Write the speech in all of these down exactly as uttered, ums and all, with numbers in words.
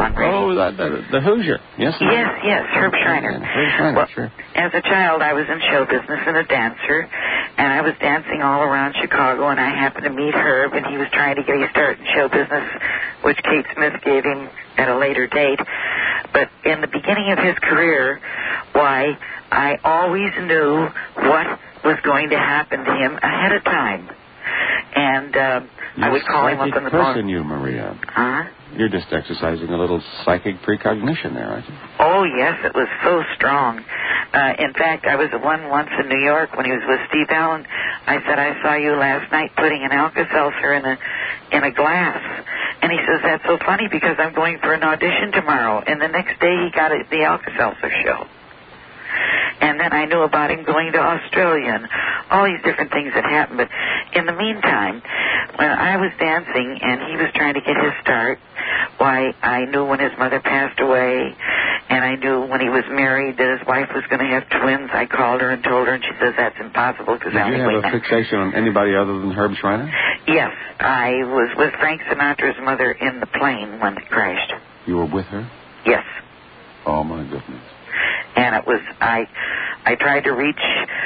on radio. Oh, the, the, the Hoosier. Yes, Yes, yes, Herb Schreiner. Herb Schreiner, well, sure. As a child, I was in show business and a dancer, and I was dancing all around Chicago, and I happened to meet Herb, and he was trying to get a start in show business, which Kate Smith gave him at a later date. But in the beginning of his career, why, I always knew what was going to happen to him ahead of time. And uh, I would call him up on the phone. Person, you, Maria. Huh? You're just exercising a little psychic precognition there, aren't you? Oh, yes, it was so strong. Uh, in fact, I was the one once in New York when he was with Steve Allen. I said, I saw you last night putting an Alka-Seltzer in a, in a glass. And he says, that's so funny because I'm going for an audition tomorrow. And the next day he got a, the Alka-Seltzer show. And then I knew about him going to Australia and all these different things that happened. But in the meantime, when I was dancing and he was trying to get his start, why, I knew when his mother passed away, and I knew when he was married that his wife was going to have twins. I called her and told her, and she says that's impossible because I only Did you have a wait fixation on anybody other than Herb Schreiner? Yes, I was with Frank Sinatra's mother in the plane when it crashed. You were with her? Yes. Oh, my goodness. And it was, I I tried to reach,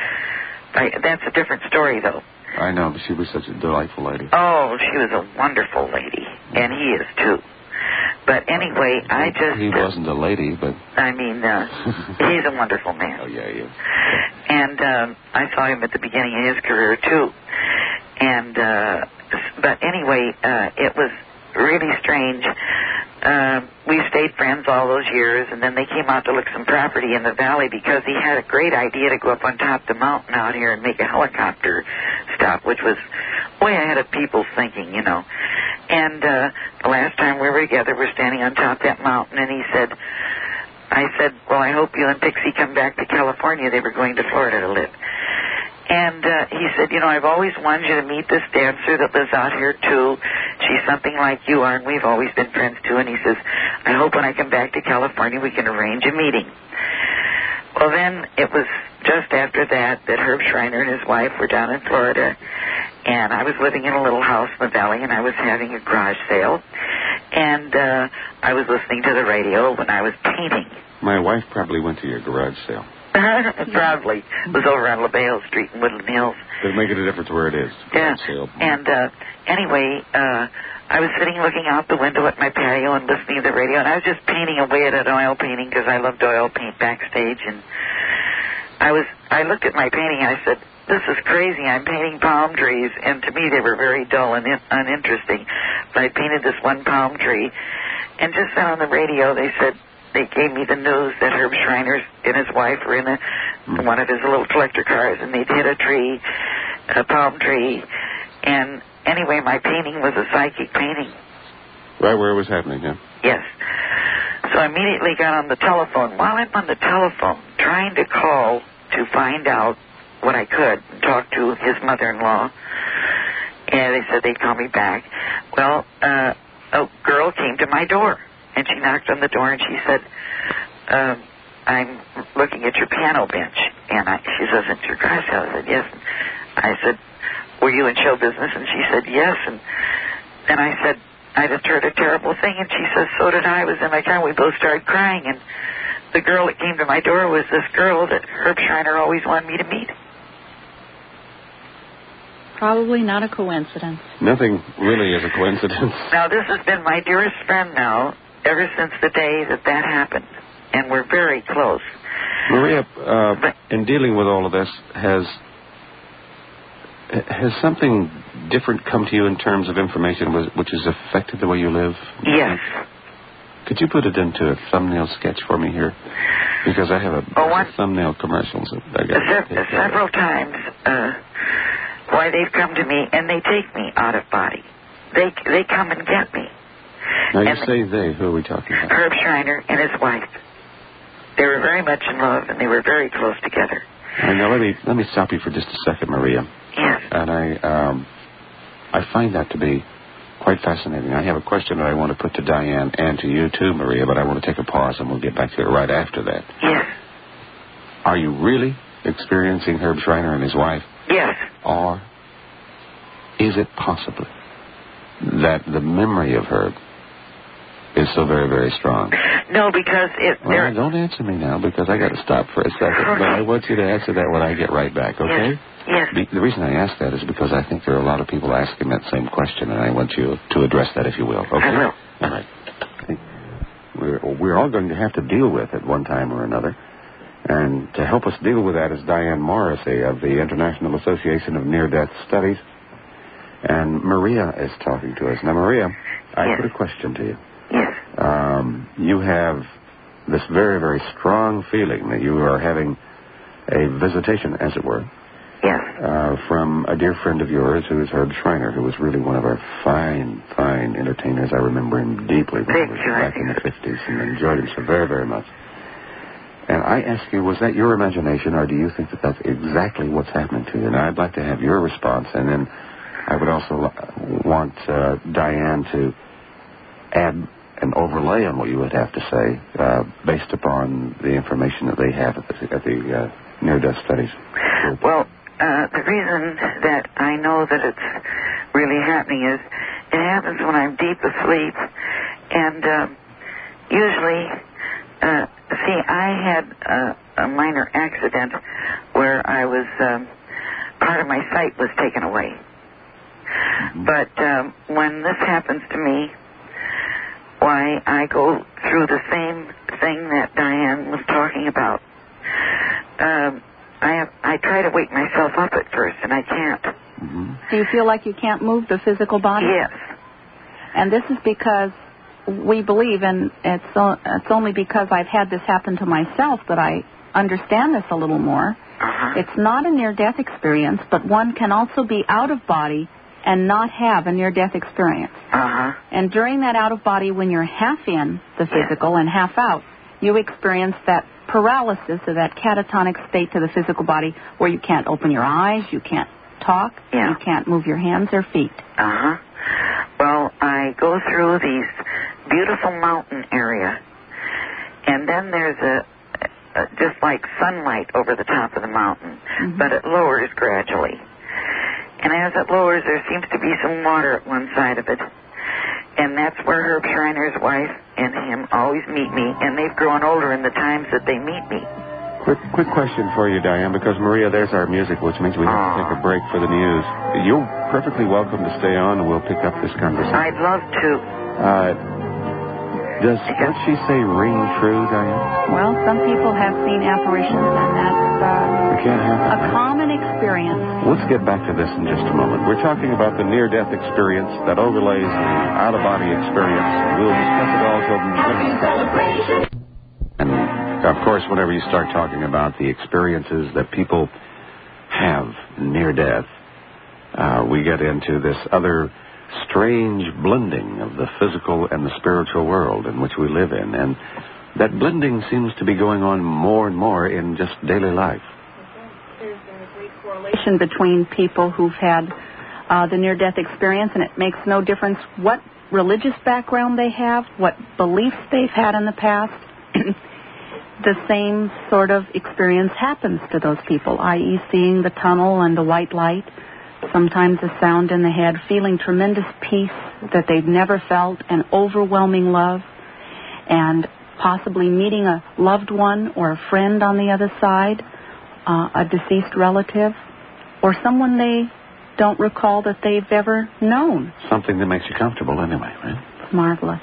I, that's a different story, though. I know, but she was such a delightful lady. Oh, she was a wonderful lady, and he is, too. But anyway, well, I just... He wasn't a lady, but... I mean, uh, he's a wonderful man. Oh, yeah, he is. And um, I saw him at the beginning of his career, too. And, uh, but anyway, uh, it was really strange. Uh, we stayed friends all those years, and then they came out to look some property in the valley because he had a great idea to go up on top of the mountain out here and make a helicopter stop, which was way ahead of people's thinking, you know. And uh, the last time we were together, we're standing on top of that mountain, and he said, I said, well, I hope you and Pixie come back to California. They were going to Florida to live. And uh, he said, you know, I've always wanted you to meet this dancer that lives out here, too. She's something like you are, and we've always been friends, too. And he says, I hope when I come back to California we can arrange a meeting. Well, then it was just after that that Herb Schreiner and his wife were down in Florida, and I was living in a little house in the valley, and I was having a garage sale, and uh, I was listening to the radio when I was painting. My wife probably went to your garage sale. Probably. It was over on LaBelle Street in Woodland Hills. Doesn't make it a difference where it is. Yeah. And uh, anyway, uh, I was sitting looking out the window at my patio and listening to the radio, and I was just painting away at an oil painting because I loved oil paint backstage. And I was, I looked at my painting and I said, this is crazy. I'm painting palm trees, and to me they were very dull and in, uninteresting. But I painted this one palm tree, and just then on the radio they said, they gave me the news that Herb Schreiner and his wife were in a, one of his little collector cars, and they'd hit a tree, a palm tree. And anyway, my painting was a psychic painting. Right where it was happening, yeah? Yes. So I immediately got on the telephone. While I'm on the telephone, trying to call to find out what I could, and talk to his mother-in-law, and they said they'd call me back. Well, uh, a girl came to my door. And she knocked on the door, and she said, um, I'm looking at your piano bench. And I, she says, it's your garage sale. I said, yes. And I said, were you in show business? And she said, yes. And then I said, I just heard a terrible thing. And she says, so did I. I was in my car. We both started crying. And the girl that came to my door was this girl that Herb Schreiner always wanted me to meet. Probably not a coincidence. Nothing really is a coincidence. Now, this has been my dearest friend now, ever since the day that that happened, and we're very close. Maria, uh, but, in dealing with all of this, has has something different come to you in terms of information which has affected the way you live? Yes. Could you put it into a thumbnail sketch for me here? Because I have a, oh, one, a thumbnail commercials that I got se- to take several times. Uh, why they've come to me and they take me out of body. They they come and get me. Now, you and say they. Who are we talking about? Herb Schreiner and his wife. They were very much in love, and they were very close together. All right, now, let me, let me stop you for just a second, Maria. Yes. And I, um, I find that to be quite fascinating. I have a question that I want to put to Diane and to you, too, Maria, but I want to take a pause, and we'll get back to it right after that. Yes. Are you really experiencing Herb Schreiner and his wife? Yes. Or is it possible that the memory of Herb is so very, very strong? No, because it... Well, there... don't answer me now, because I got to stop for a second. Okay. But I want you to answer that when I get right back, okay? Yes. The, the reason I ask that is because I think there are a lot of people asking that same question, and I want you to address that, if you will. Okay? I will. All right. We're, we're all going to have to deal with it one time or another. And to help us deal with that is Diane Morrissey of the International Association of Near-Death Studies. And Maria is talking to us. Now, Maria, I yes. put a question to you. Yes. Um, you have this very, very strong feeling that you are having a visitation, as it were, yes. uh, from a dear friend of yours who is Herb Schreiner, who was really one of our fine, fine entertainers. I remember him deeply when he was back in the fifties and enjoyed him so very, very much. And I ask you, was that your imagination, or do you think that that's exactly what's happening to you? Now, I'd like to have your response, and then I would also want uh, Diane to add an overlay on what you would have to say uh, based upon the information that they have at the, at the uh, near-death studies. Well, uh, the reason that I know that it's really happening is it happens when I'm deep asleep, and uh, usually... Uh, see, I had a, a minor accident where I was, um, part of my sight was taken away. Mm-hmm. But um, when this happens to me, why, I go through the same thing that Diane was talking about. Um, I have, I try to wake myself up at first, and I can't. Mm-hmm. Do you feel like you can't move the physical body? Yes. And this is because... we believe, and it's, uh, it's only because I've had this happen to myself that I understand this a little more. Uh-huh. It's not a near-death experience, but one can also be out of body and not have a near-death experience. Uh-huh. And during that out of body, when you're half in the physical yeah. and half out, you experience that paralysis or that catatonic state to the physical body where you can't open your eyes, you can't talk, yeah. you can't move your hands or feet. Uh-huh. Well, I go through these beautiful mountain area, and then there's a, a just like sunlight over the top of the mountain, mm-hmm. but it lowers gradually. And as it lowers, there seems to be some water at one side of it, and that's where Herb Schreiner's wife and him always meet me, and they've grown older in the times that they meet me. Quick, quick question for you, Diane, because, Maria, there's our music, which means we have to take a break for the news. You're perfectly welcome to stay on, and we'll pick up this conversation. I'd love to. Uh, does what she say ring true, Diane? Well, some people have seen apparitions, and that's uh, it can't happen, a right? common experience. Let's get back to this in just a moment. We're talking about the near-death experience that overlays the out-of-body experience. We'll discuss it all till... Happy celebration! And... of course, whenever you start talking about the experiences that people have near death, uh, we get into this other strange blending of the physical and the spiritual world in which we live in. And that blending seems to be going on more and more in just daily life. There's a great correlation between people who've had uh, the near-death experience, and it makes no difference what religious background they have, what beliefs they've had in the past. The same sort of experience happens to those people, that is seeing the tunnel and the white light, sometimes a sound in the head, feeling tremendous peace that they've never felt, and overwhelming love, and possibly meeting a loved one or a friend on the other side, uh, a deceased relative, or someone they don't recall that they've ever known. Something that makes you comfortable anyway, right? It's marvelous.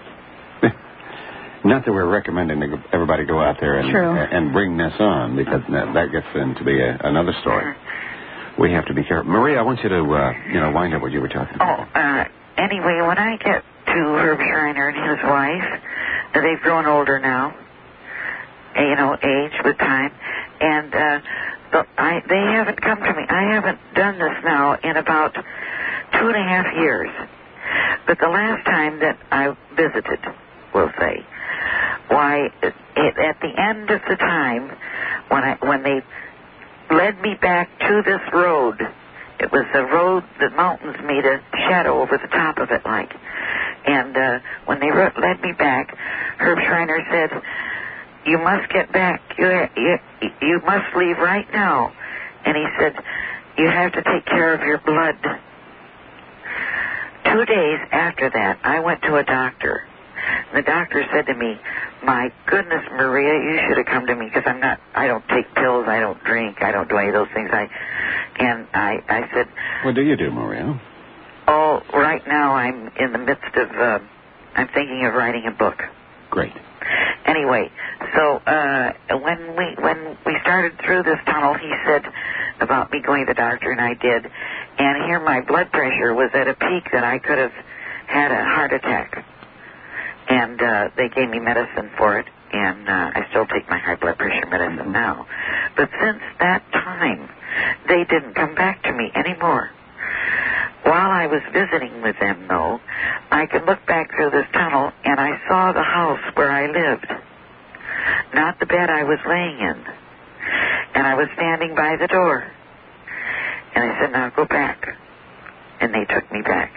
Not that we're recommending that everybody go out there and, and bring this on, because that, that gets into be a, another story. We have to be careful. Maria, I want you to, uh, you know, wind up what you were talking about. Oh, uh, anyway, when I get to Herb Schreiner and his wife, they've grown older now, you know, age with time, and uh, the, I, they haven't come to me. I haven't done this now in about two and a half years. But the last time that I visited, we'll say, why, it, it, at the end of the time, when I when they led me back to this road, it was a road that mountains made a shadow over the top of it, like. And uh, when they re- led me back, Herb Schreiner said, "You must get back. You, you you must leave right now." And he said, "You have to take care of your blood." Two days after that, I went to a doctor the doctor said to me, "My goodness, Maria, you should have come to me because I'm not. I don't take pills. I don't drink. I don't do any of those things." I and I, I said, "What do you do, Maria?" "Oh, right now I'm in the midst of. Uh, I'm thinking of writing a book." Great. Anyway, so uh, when we when we started through this tunnel, he said about me going to the doctor, and I did. And here my blood pressure was at a peak that I could have had a heart attack. And uh, they gave me medicine for it, and uh, I still take my high blood pressure medicine now. But since that time, they didn't come back to me anymore. While I was visiting with them, though, I could look back through this tunnel, and I saw the house where I lived, not the bed I was laying in. And I was standing by the door. And I said, "Now go back." And they took me back.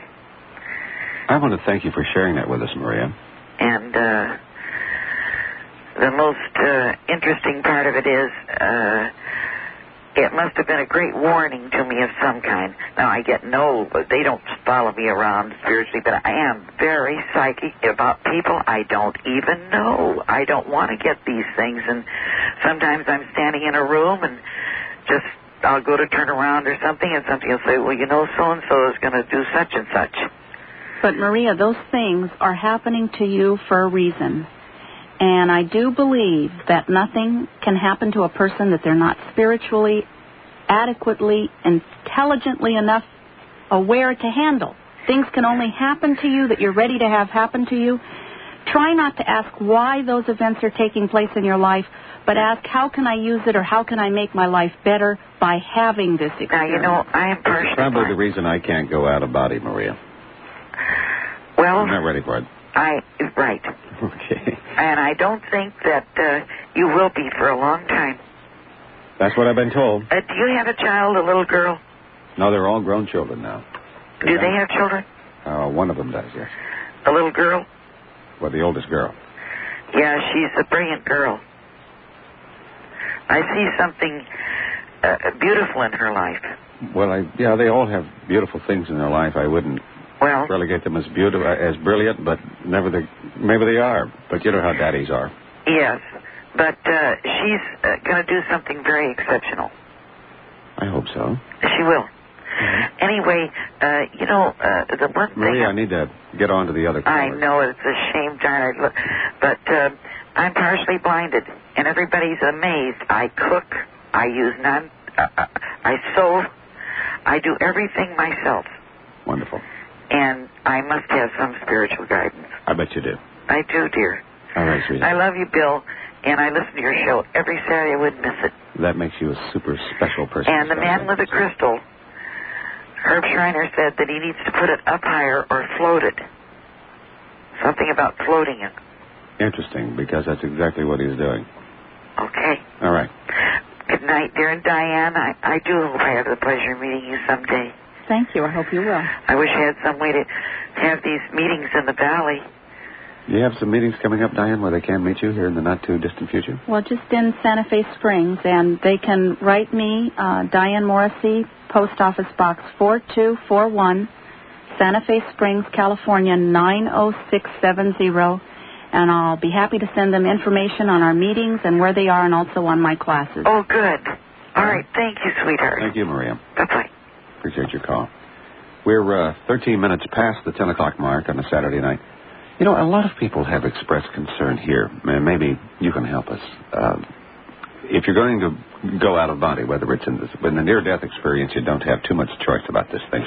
I want to thank you for sharing that with us, Maria. And uh, the most uh, interesting part of it is uh, it must have been a great warning to me of some kind. Now, I get no, they don't follow me around spiritually, but I am very psychic about people I don't even know. I don't want to get these things, and sometimes I'm standing in a room and just I'll go to turn around or something, and something will say, "Well, you know, so-and-so is going to do such and such." But, Maria, those things are happening to you for a reason. And I do believe that nothing can happen to a person that they're not spiritually, adequately, intelligently enough aware to handle. Things can only happen to you that you're ready to have happen to you. Try not to ask why those events are taking place in your life, but ask, how can I use it or how can I make my life better by having this experience? Now, you know, I am partially It's probably the reason I can't go out of body, Maria. Well, I'm not ready for it. I, right. Okay. And I don't think that uh, you will be for a long time. That's what I've been told. Uh, do you have a child, a little girl? No, they're all grown children now. Do they have children? Uh, one of them does, yes. A little girl? Well, the oldest girl. Yeah, she's a brilliant girl. I see something uh, beautiful in her life. Well, I, yeah, they all have beautiful things in their life. I wouldn't well, relegate them as beautiful, as brilliant, but never the, maybe they are. But you know how daddies are. Yes, but uh, she's uh, going to do something very exceptional. I hope so. She will. Mm-hmm. Anyway, uh, you know, uh, the one thing... Maria, I need to get on to the other caller. I know, it's a shame, darn it. But uh, I'm partially blinded, and everybody's amazed. I cook, I use none, uh, I sew, I do everything myself. Wonderful. And I must have some spiritual guidance. I bet you do. I do, dear. All right, sweetheart. I love you, Bill, and I listen to your show every Saturday. I wouldn't miss it. That makes you a super special person. And the man with the crystal, Herb Schreiner, said that he needs to put it up higher or float it. Something about floating it. Interesting, because that's exactly what he's doing. Okay. All right. Good night, dear. And Diane, I, I do hope I have the pleasure of meeting you someday. Thank you. I hope you will. I wish I had some way to have these meetings in the valley. Do you have some meetings coming up, Diane, where they can meet you here in the not-too-distant future? Well, just in Santa Fe Springs, and they can write me, uh, Diane Morrissey, Post Office Box four two four one, Santa Fe Springs, California, nine oh six seven zero, and I'll be happy to send them information on our meetings and where they are and also on my classes. Oh, good. All right. Thank you, sweetheart. Thank you, Maria. Bye-bye. Appreciate your call. We're uh, thirteen minutes past the ten o'clock mark on a Saturday night. You know, a lot of people have expressed concern here. Maybe you can help us. Uh, if you're going to go out of body, whether it's in, this, in the near-death experience, you don't have too much choice about this thing.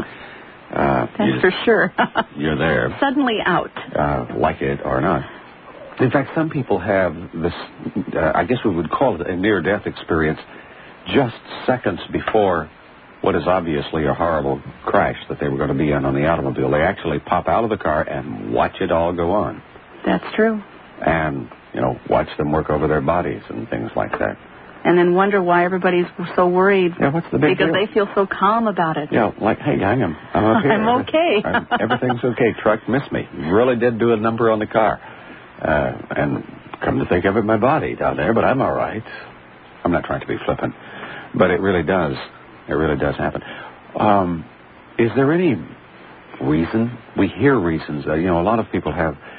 Uh, That's for sure. You're there. Suddenly out. Uh, like it or not. In fact, some people have this, uh, I guess we would call it a near-death experience just seconds before what is obviously a horrible crash that they were going to be in on the automobile. They actually pop out of the car and watch it all go on. That's true. And, you know, watch them work over their bodies and things like that. And then wonder why everybody's so worried. Yeah, what's the big because deal? Because they feel so calm about it. Yeah, like, hey, I am. I'm up here. I'm okay. I'm, everything's okay. Truck missed me. Really did do a number on the car. Uh, and come to think of it, my body down there, but I'm all right. I'm not trying to be flippant. But it really does. It really does happen. Um, is there any reason? We hear reasons. Uh, you know, a lot of people have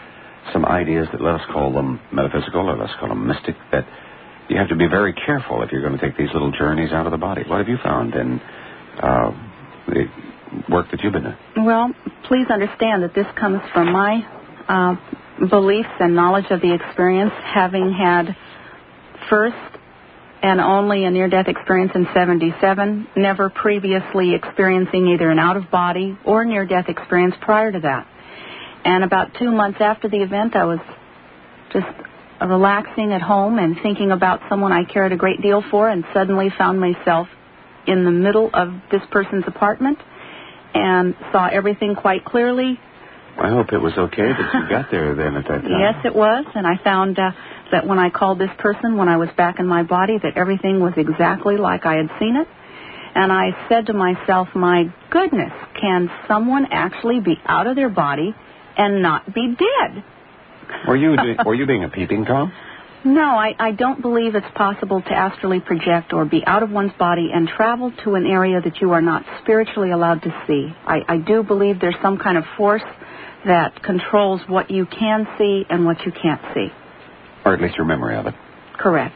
some ideas that, let us call them metaphysical or let's call them mystic, that you have to be very careful if you're going to take these little journeys out of the body. What have you found in uh, the work that you've been doing? Well, please understand that this comes from my uh, beliefs and knowledge of the experience, having had first and only a near-death experience in seventy-seven, never previously experiencing either an out-of-body or near-death experience prior to that. And about two months after the event, I was just relaxing at home and thinking about someone I cared a great deal for, and suddenly found myself in the middle of this person's apartment and saw everything quite clearly. I hope it was okay that you got there then at that time. Yes, it was, and I found uh, that when I called this person, when I was back in my body, that everything was exactly like I had seen it. And I said to myself, my goodness, can someone actually be out of their body and not be dead? Were you doing, were you being a peeping Tom? No, I, I don't believe it's possible to astrally project or be out of one's body and travel to an area that you are not spiritually allowed to see. I, I do believe there's some kind of force that controls what you can see and what you can't see. Or at least your memory of it. Correct.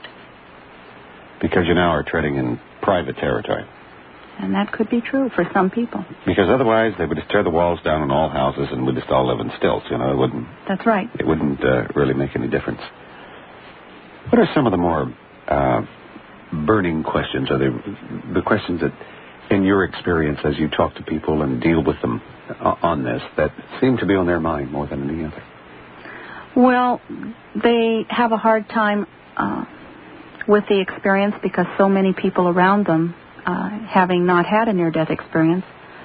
Because you now are treading in private territory. And that could be true for some people. Because otherwise they would just tear the walls down on all houses and we'd just all live in stilts, you know. It wouldn't... That's right. It wouldn't uh, really make any difference. What are some of the more uh, burning questions, or the, the questions that, in your experience as you talk to people and deal with them uh, on this, that seem to be on their mind more than any other? Well, they have a hard time uh, with the experience because so many people around them, uh, having not had a near-death experience,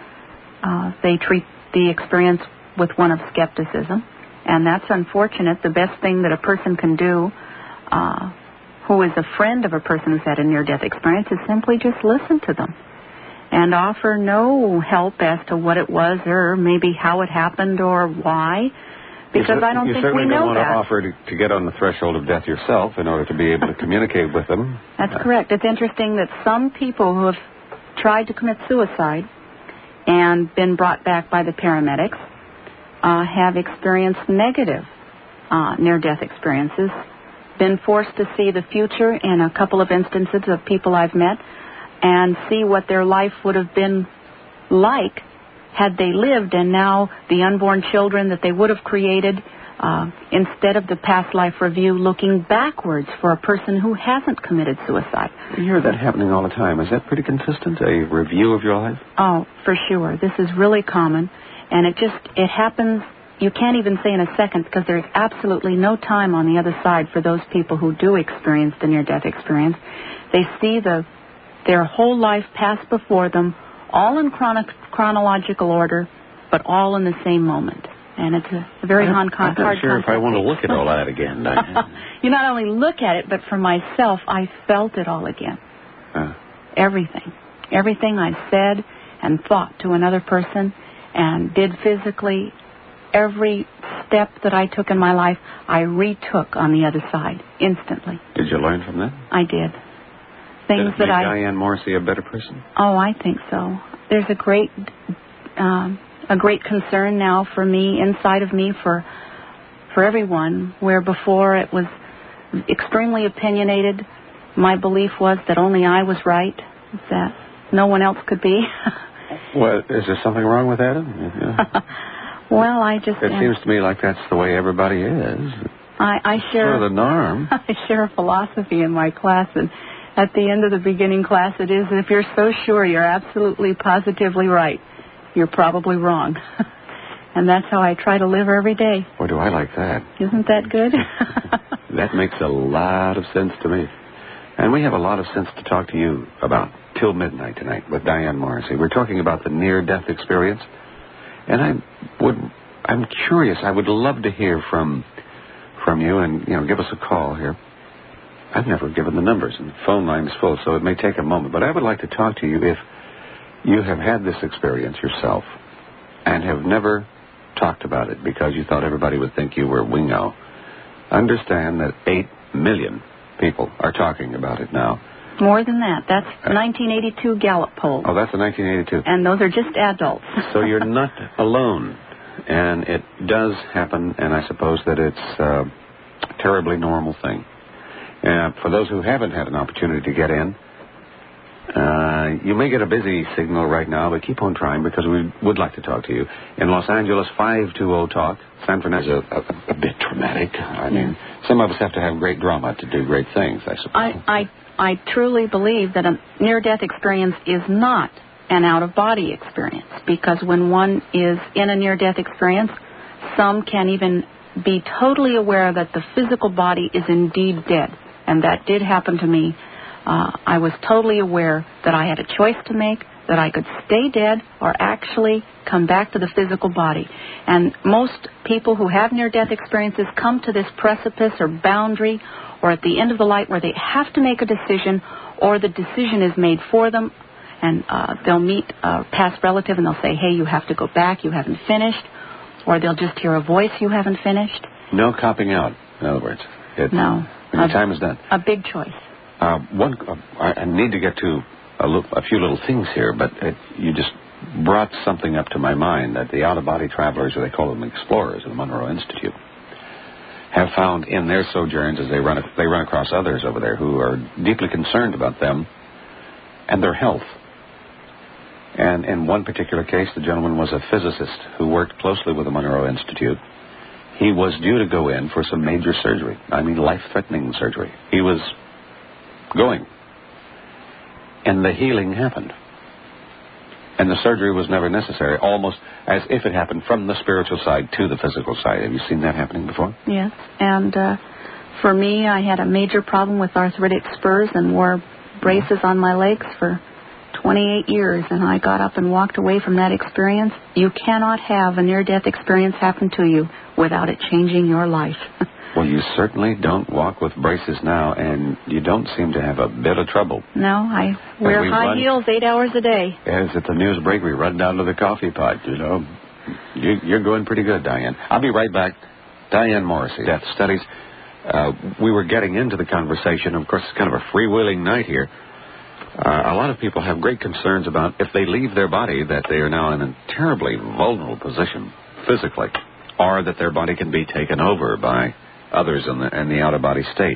uh, they treat the experience with one of skepticism. And that's unfortunate. The best thing that a person can do uh, who is a friend of a person who's had a near-death experience is simply just listen to them and offer no help as to what it was or maybe how it happened or why. Because you I don't you think we know that. You certainly don't want that. to offer to, to get on the threshold of death yourself in order to be able to communicate with them. That's uh, correct. It's interesting that some people who have tried to commit suicide and been brought back by the paramedics uh, have experienced negative uh, near-death experiences, been forced to see the future in a couple of instances of people I've met and see what their life would have been like had they lived, and now the unborn children that they would have created, uh, instead of the past life review, looking backwards for a person who hasn't committed suicide. You hear that happening all the time. Is that pretty consistent, a review of your life? Oh, for sure. This is really common, and it just, it happens, you can't even say in a second, because there's absolutely no time on the other side for those people who do experience the near-death experience. They see the their whole life pass before them, all in chrono- chronological order, but all in the same moment. And it's a, a very hard concept. I'm not sure if I want to look at all that again. You not only look at it, but for myself, I felt it all again. Uh. Everything. Everything I said and thought to another person and did physically, every step that I took in my life, I retook on the other side instantly. Did you learn from that? I did. Things Did it that make I, Diane Morrissey a better person? Oh, I think so. There's a great, um, a great concern now for me, inside of me, for, for everyone. Where before it was extremely opinionated, my belief was that only I was right, that no one else could be. Well, is there something wrong with that? Yeah. Well, I just. It uh, seems to me like that's the way everybody is. I, I share sort of the norm. I share a philosophy in my class, and at the end of the beginning class, it is, if you're so sure you're absolutely positively right, you're probably wrong. And that's how I try to live every day. Boy, do I like that. Isn't that good? That makes a lot of sense to me. And we have a lot of sense to talk to you about till midnight tonight with Diane Morrissey. We're talking about the near-death experience. And I would, I'm curious. I would love to hear from from you, and, you know, give us a call here. I've never given the numbers, and the phone line is full, so it may take a moment. But I would like to talk to you if you have had this experience yourself and have never talked about it because you thought everybody would think you were wingo. Understand that eight million people are talking about it now. More than that. That's uh, nineteen eighty-two Gallup poll. Oh, that's the nineteen eighty-two. And those are just adults. So you're not alone and it does happen, and I suppose that it's a terribly normal thing. Uh, for those who haven't had an opportunity to get in, uh, you may get a busy signal right now, but keep on trying because we would like to talk to you. In Los Angeles, five two zero talk. San Francisco is a, a, a bit traumatic. I mean, some of us have to have great drama to do great things, I suppose. I, I, I truly believe that a near-death experience is not an out-of-body experience, because when one is in a near-death experience, some can even be totally aware that the physical body is indeed dead. And that did happen to me. Uh, I was totally aware that I had a choice to make, that I could stay dead or actually come back to the physical body. And most people who have near-death experiences come to this precipice or boundary or at the end of the light where they have to make a decision, or the decision is made for them, and uh, they'll meet a past relative and they'll say, hey, you have to go back, you haven't finished, or they'll just hear a voice, you haven't finished. No copping out, in other words. It, no. When the time is done. A big choice. Uh, one, uh, I, I need to get to a, little, a few little things here, but it, you just brought something up to my mind that the out-of-body travelers, or they call them explorers, of the Monroe Institute, have found in their sojourns as they run they run across others over there who are deeply concerned about them and their health. And in one particular case, the gentleman was a physicist who worked closely with the Monroe Institute. He was due to go in for some major surgery. I mean, life-threatening surgery. He was going. And the healing happened. And the surgery was never necessary, almost as if it happened from the spiritual side to the physical side. Have you seen that happening before? Yes. And uh, for me, I had a major problem with arthritic spurs and wore braces on my legs for twenty-eight years, and I got up and walked away from that experience. You cannot have a near-death experience happen to you without it changing your life. Well, you certainly don't walk with braces now, and you don't seem to have a bit of trouble. No, I wear high run, heels eight hours a day. As at the news break, we run down to the coffee pot, you know. You, you're going pretty good, Diane. I'll be right back. Diane Morrissey, Death Studies. Uh, we were getting into the conversation. Of course, it's kind of a freewheeling night here. Uh, a lot of people have great concerns about if they leave their body that they are now in a terribly vulnerable position physically, or that their body can be taken over by others in the, in the out-of-body state.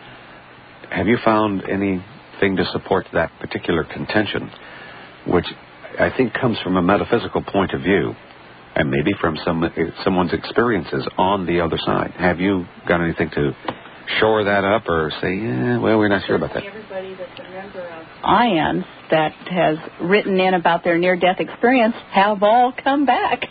Have you found anything to support that particular contention, which I think comes from a metaphysical point of view, and maybe from some someone's experiences on the other side? Have you got anything to shore that up or say, yeah, well, we're not sure about that? Everybody that's a member of I A N S that has written in about their near-death experience have all come back.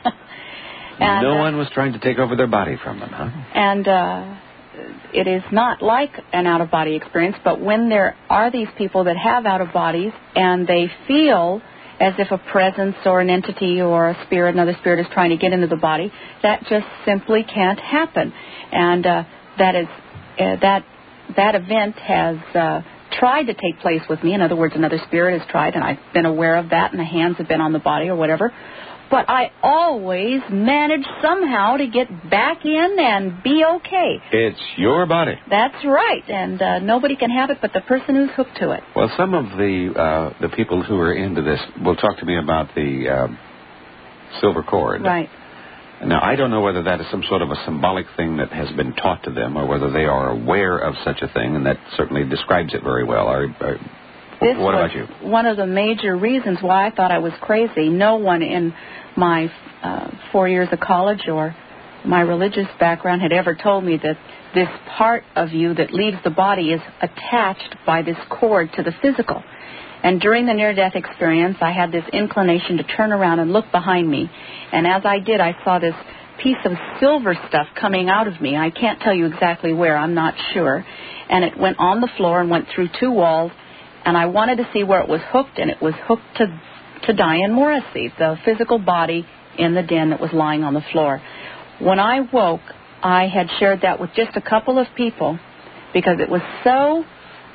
And, no uh, one was trying to take over their body from them, huh? And uh, it is not like an out-of-body experience, but when there are these people that have out-of-bodies and they feel as if a presence or an entity or a spirit, another spirit is trying to get into the body, that just simply can't happen. And uh, that is uh, that that event has uh, tried to take place with me. In other words, another spirit has tried, and I've been aware of that, and the hands have been on the body or whatever. But I always manage somehow to get back in and be okay. It's your body. That's right, and uh, nobody can have it but the person who's hooked to it. Well, some of the uh, the people who are into this will talk to me about the uh, silver cord. Right. Now, I don't know whether that is some sort of a symbolic thing that has been taught to them, or whether they are aware of such a thing, and that certainly describes it very well. Are, are, This what was about you? One of the major reasons why I thought I was crazy. No one in my uh, four years of college or my religious background had ever told me that this part of you that leaves the body is attached by this cord to the physical. And during the near-death experience, I had this inclination to turn around and look behind me. And as I did, I saw this piece of silver stuff coming out of me. I can't tell you exactly where. I'm not sure. And it went on the floor and went through two walls. And I wanted to see where it was hooked, and it was hooked to, to Diane Morrissey, the physical body in the den that was lying on the floor. When I woke, I had shared that with just a couple of people because it was so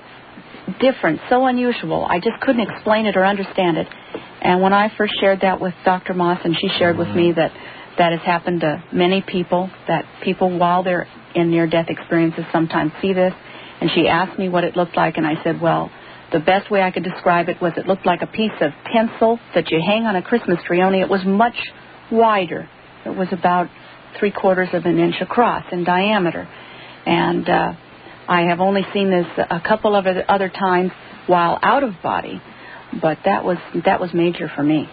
different, so unusual. I just couldn't explain it or understand it. And when I first shared that with Doctor Moss, and she shared with me that that has happened to many people, that people while they're in near-death experiences sometimes see this, and she asked me what it looked like, and I said, well, the best way I could describe it was it looked like a piece of tinsel that you hang on a Christmas tree, only it was much wider It was about three quarters of an inch across in diameter. And uh, I have only seen this a couple of other times while out of body, but that was that was major for me.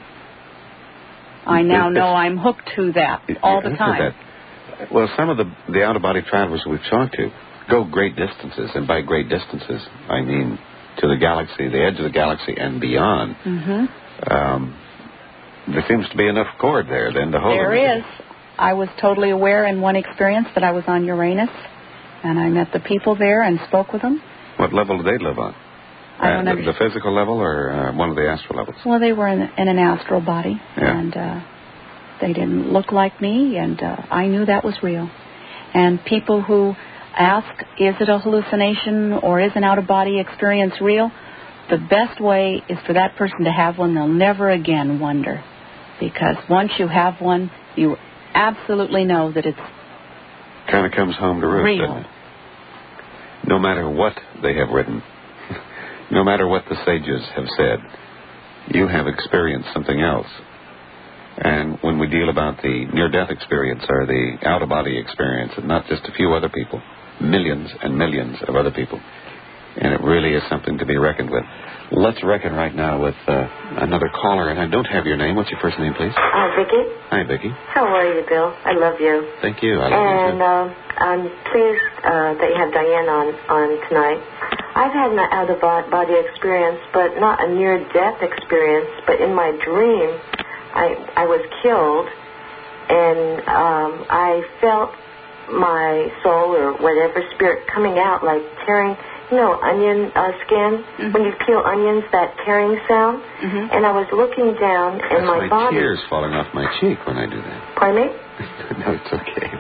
I now know I'm hooked to that all the time. Well, some of the, the out-of-body travelers we've talked to go great distances, and by great distances, I mean to the galaxy, the edge of the galaxy and beyond. Mm-hmm. Um, there seems to be enough cord there then to hold them. There is. I was totally aware in one experience that I was on Uranus, and I met the people there and spoke with them. What level do they live on? I don't uh, know. The physical level or uh, one of the astral levels? Well, they were in, in an astral body, yeah. and uh, they didn't look like me, and uh, I knew that was real. And people who ask, is it a hallucination or is an out-of-body experience real? The best way is for that person to have one. They'll never again wonder, because once you have one, you absolutely know that it's kind of comes home to roost, real. doesn't it? No matter what they have written, no matter what the sages have said, you have experienced something else. And when we deal about the near-death experience or the out-of-body experience, and not just a few other people, millions and millions of other people, and it really is something to be reckoned with. Let's reckon right now with uh, another caller, and I don't have your name. What's your first name, please? Hi, Vicki. Hi, Vicki. How are you, Bill? I love you. Thank you. I love and, you, too. And uh, I'm pleased uh, that you have Diane on, on tonight. I've had an out-of-body experience, but not a near-death experience, but in my dream, I, I was killed, and um, I felt my soul or whatever spirit coming out, like tearing, you know, onion uh, skin. Mm-hmm. When you peel onions, that tearing sound. Mm-hmm. And I was looking down, and That's my, my body... tears falling off my cheek when I do that. Pardon me? No, it's okay.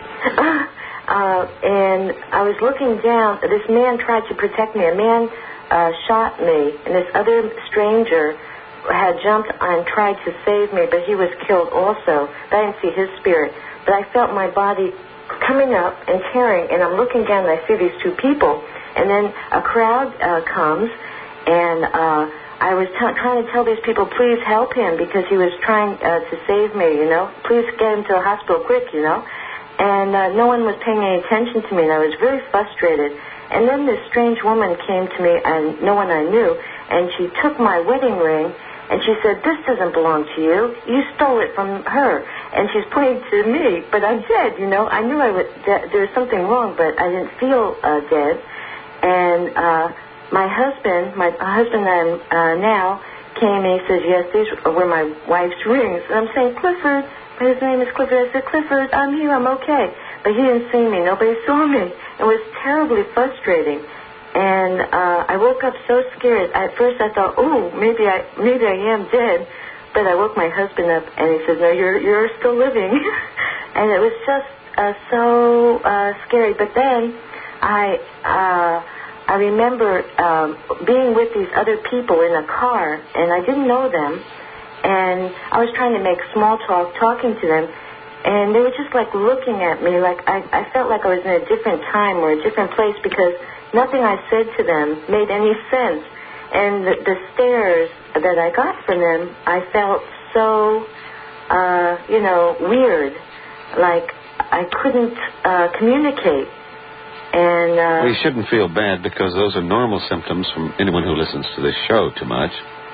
uh, and I was looking down. This man tried to protect me. A man uh, shot me, and this other stranger had jumped and tried to save me, but he was killed also. But I didn't see his spirit. But I felt my body coming up and tearing, and I'm looking down, and I see these two people. And then a crowd uh, comes, and uh, I was t- trying to tell these people, please help him, because he was trying uh, to save me, you know. Please get him to the hospital quick, you know. And uh, no one was paying any attention to me, and I was very frustrated. And then this strange woman came to me, and no one I knew, and she took my wedding ring, and she said, this doesn't belong to you. You stole it from her. And she's pointing to me, but I'm dead, you know. I knew I was de- there was something wrong, but I didn't feel uh, dead. And uh, my husband, my husband and uh, now came and he says, yes, these were my wife's rings. And I'm saying, Clifford, his name is Clifford. I said, Clifford, I'm here, I'm okay. But he didn't see me. Nobody saw me. It was terribly frustrating. And uh, I woke up so scared. At first I thought, oh, maybe I maybe I am dead. But I woke my husband up, and he says, no, you're you're still living. And it was just uh, so uh, scary. But then I uh, I remember um, being with these other people in a car, and I didn't know them. And I was trying to make small talk, talking to them. And they were just like looking at me, like I, I felt like I was in a different time or a different place, because nothing I said to them made any sense. And the, the stares that I got from them, I felt so, uh, you know, weird. Like I couldn't uh, communicate. And uh, well, you shouldn't feel bad, because those are normal symptoms from anyone who listens to this show too much.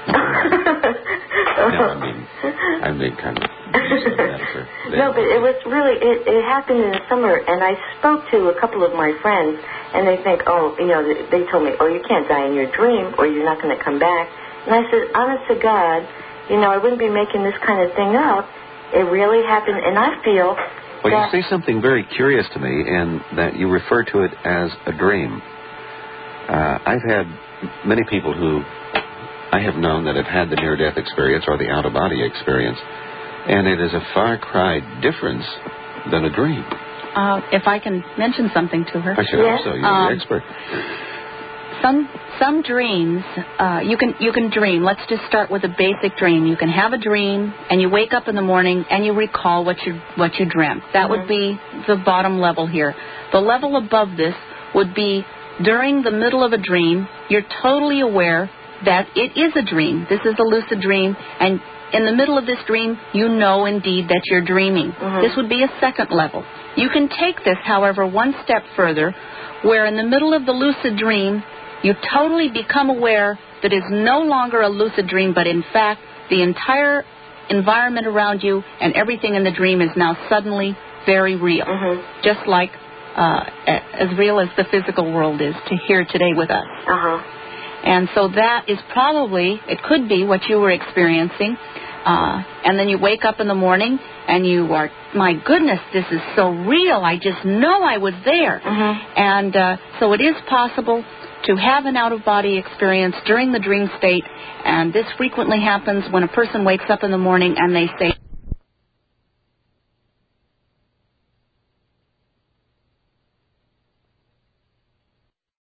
No, I mean, I'm being kind of metaphor. No, but it was really, it, it happened in the summer, and I spoke to a couple of my friends, and they think, oh, you know, they told me, oh, you can't die in your dream, or you're not going to come back. And I said, honest to God, you know, I wouldn't be making this kind of thing up. It really happened, and I feel well, that... you say something very curious to me, in that you refer to it as a dream. Uh, I've had many people who I have known that have had the near-death experience or the out-of-body experience, and it is a far cry difference than a dream. Uh, if I can mention something to her. I should yes. hope so. You're um, the expert. Some some dreams, uh, you can you can dream. Let's just start with a basic dream. You can have a dream, and you wake up in the morning, and you recall what you what you dreamt. That mm-hmm. would be the bottom level here. The level above this would be during the middle of a dream, you're totally aware that it is a dream. This is a lucid dream, and in the middle of this dream, you know indeed that you're dreaming. Mm-hmm. This would be a second level. You can take this, however, one step further, where in the middle of the lucid dream, you totally become aware that it's no longer a lucid dream, but in fact, the entire environment around you and everything in the dream is now suddenly very real, mm-hmm. just like uh, as real as the physical world is to here today with us. Uh-huh. And so that is probably, it could be what you were experiencing. Uh, and then you wake up in the morning and you are, my goodness, this is so real. I just know I was there. Mm-hmm. And uh, so it is possible to have an out-of-body experience during the dream state. And this frequently happens when a person wakes up in the morning and they say,